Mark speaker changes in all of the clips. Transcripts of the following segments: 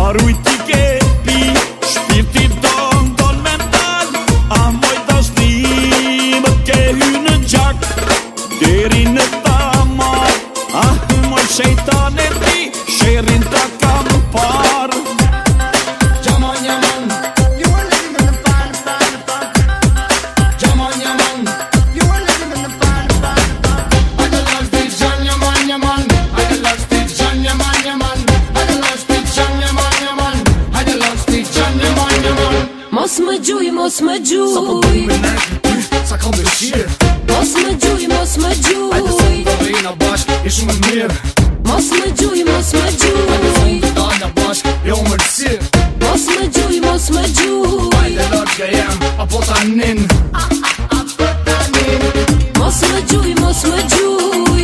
Speaker 1: Shparuj ti ke pi, shpirti don mental. A moj dashni më ke hy në gjak, deri në tamar. Ah, moj shejtan e ti, sherin ta kam par.
Speaker 2: Yaman yaman, you are living in the fun. Yaman yaman, you are living in the fun. Hajde lash ti gjan yaman yaman, hajde lash ti gjan yaman yaman, hajde lash ti gjan yaman yaman, hajde lash ti gjan yaman yaman.
Speaker 3: Mos më gjuj, mos më gjuj.
Speaker 2: Sa po du me ne, sa kam dëshirë.
Speaker 3: Mos më gjuj, mos më gjuj.
Speaker 2: Hajde se më vejna bashk, e shumë mirë.
Speaker 3: Mos më gjuj, mos më
Speaker 2: Hajde se
Speaker 3: gjuj.
Speaker 2: më dalna bashk, jo mërësirë.
Speaker 3: Mos më gjuj, mos më gjuj.
Speaker 2: Hajde lartë ka jem, apo tanin.
Speaker 3: Mos më gjuj, mos më gjuj.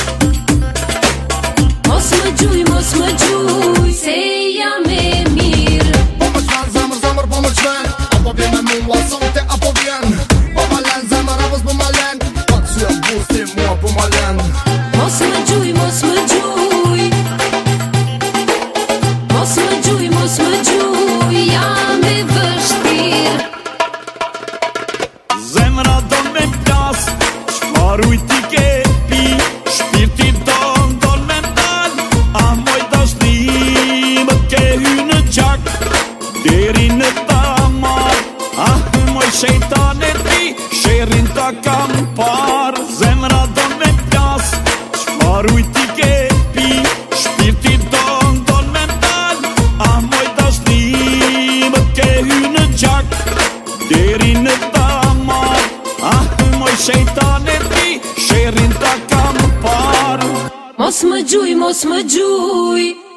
Speaker 3: Mos më gjuj, mos më gjuj. Se jam e mirë.
Speaker 2: Po më qmen zemër, zemër po më qmen. Apo vjen me mua sonte, apo vjen. Po ma len zemër, apo s'po ma len. Po të sy e busti mua po ma len.
Speaker 3: Mos më gjuj, mos më gjuj. Mos më gjuj, mos më gjuj. Jam e vështirë.
Speaker 1: Zemra do me plas, shparuj ti ke pi, shpirti don mental. A moj dashni më ke hy në gjak, deri në tamar. Ah, moj shejtan e ti, sherin ta kam par. Zemra do me plas, shparuj ti ke pi, shpirti don mental. A moj dashni më ke hy në gjak, deri në tamar. Ah, moj shejtan e ti, sherin ta kam par.
Speaker 3: Mos më gjuj, mos më gjuj.